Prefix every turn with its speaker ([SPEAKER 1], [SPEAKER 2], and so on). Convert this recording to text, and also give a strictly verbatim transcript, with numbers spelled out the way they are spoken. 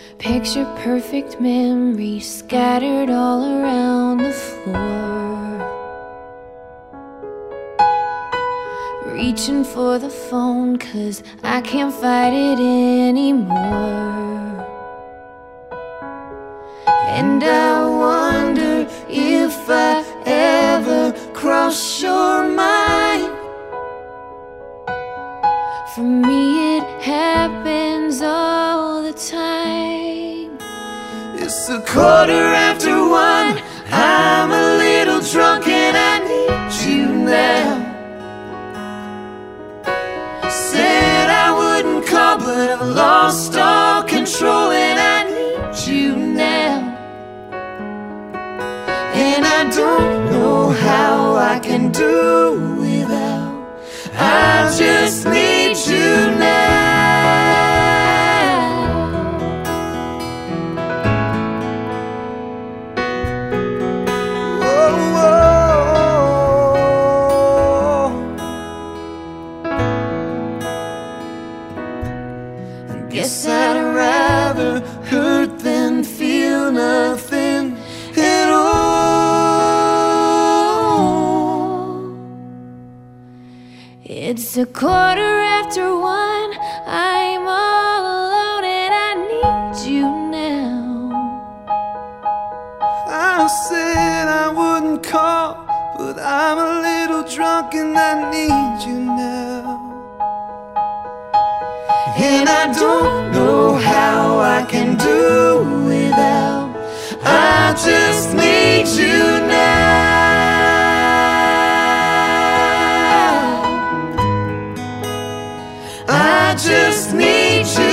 [SPEAKER 1] Picture perfect memories scattered all around the floor. Reaching for the phone 'cause I can't fight it anymore. And I wonder if I ever cross your mind. For me it happens all the time. It's a quarter after one, I'm a little drunk and I need you now. Said I wouldn't call, but I've lost all control and I need you now. And I don't know how I can do without. I just need you now. Oh, oh. I guess I'd rather hurt than feel nothing at all. It's a quarter after one, I'm all alone and I need you now. I said I wouldn't call, but I'm a little drunk and I need you now. And I don't know how I can do without. I just need you now. I just need you.